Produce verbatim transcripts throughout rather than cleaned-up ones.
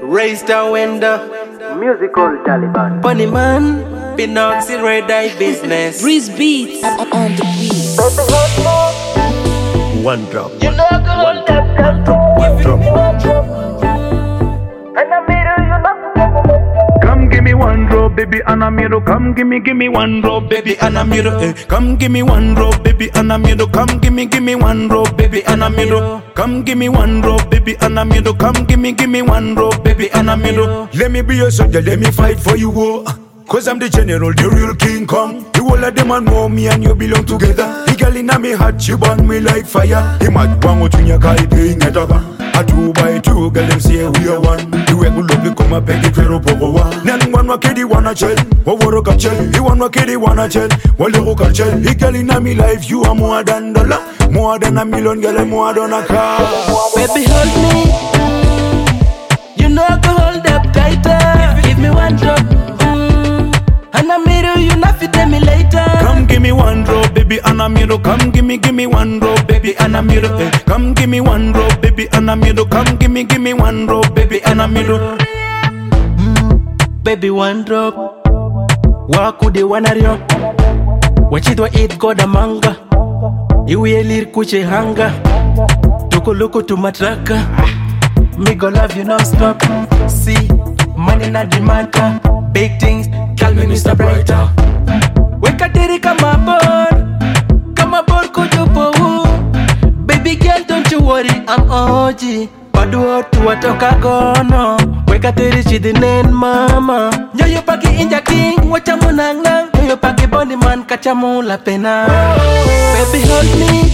Raise the window. Musical Taliban. Bunny man, Pinoxy red eye business. Breeze beats on, on the beat. One drop. You know I go One that drop. One drop. One drop. And I made her, you know. Come give me one drop, baby, and I'm here. Come give me, give me one drop, baby, and I'm here. Eh. Come give me one drop, baby, and I'm here. Come give me, give me one drop, baby, and I'm here. Come give me one drop, baby, and I'm here. Come give me, give me one drop, baby, and I'm here. Let me be your soldier, let me fight for you, oh. Cause I'm the general, the real King Kong. The whole of them know me and you belong together. The girl in me heart, she burn me like fire. He might want what you can't pay it over. A two by two, girl them say we are one. The way we love you come up and get rid of power. Nan one wa kidi wanna chill, wa woro ka chill. He one wa kidi wanna chill, wa loro ka chill. The girl in me life, you are more than dollar, more than a million, girl, more than a car. Baby, hold me. You know I can hold up tighter. Give me one drop. And I'm here, you not fit me later. Come give me one drop, baby, and I'm here. Come give me, give me one drop, baby, and I'm here. Eh. Come give me one drop, baby, and I'm here. Come give me, give me one drop, baby, and I'm here. Mm, baby, one drop. Waku de wanario. Wachidwa eat god manga. Iwe lir kuche hanga. Tuko loko to matraka. Me go love you non-stop. See, money not the matter. Big things, call me Mister Brighter. Wake up, Terry, come aboard. Come aboard, Kojopo. Baby girl, don't you worry, I'm O G. Padu to a toka gono. Wake up, Terry, she the name mama. Yo, you paki inja king, wacha munanga. Yo, you paki body man, kachamu la pena. Baby, hold me.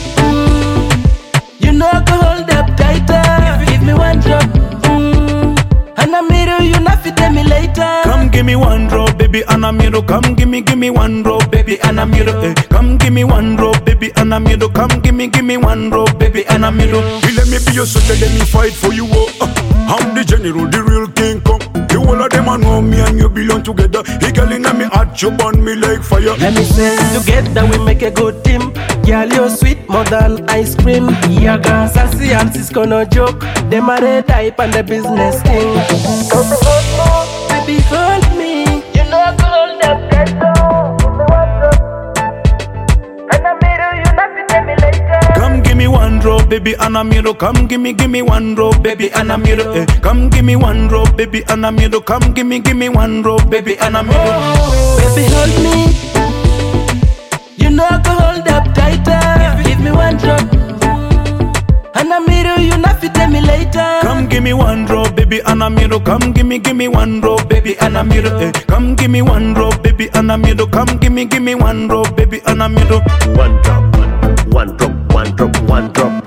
Mm. You know I can hold up tighter. Give me one drop. Mm. And I'm here, you not fit me later. Come give me one drop, baby, and I'm here. Come give me, give me one drop, baby, and I'm here. Eh. Come give me one drop, baby, and I'm here. Come give me, give me one drop, baby, and I'm here. You let me be your soldier, let me fight for you. Oh. Uh, I'm the general, the real King Kong. The whole of them know me and you belong together. He girl in me heart, you burn me like fire. Let me say, together we make a good team. Girl, you're sweet more than ice cream. Yaga, sassy and Cisco no joke. Them are red type and the business thing. Baby, hold me. You know I can hold that tighter. And I made her, you not fit me later. Come give me one drop, baby, and I'm here. Come give me, give me one drop, baby, and I'm here. Eh. Come give me one drop, baby, and I'm here. Come give me, give me one drop, baby, and I'm here. Baby, hold me. You know I can hold up tighter. Give me one drop. And I'm here, you not fit me later. Come give me one drop, baby, and I'm here. Come give me, give me one drop, baby, and I'm here. Eh. Come give me one drop, baby, and I'm here. Come give me, give me one drop, baby, and I'm here. One drop. One drop. One drop. One drop.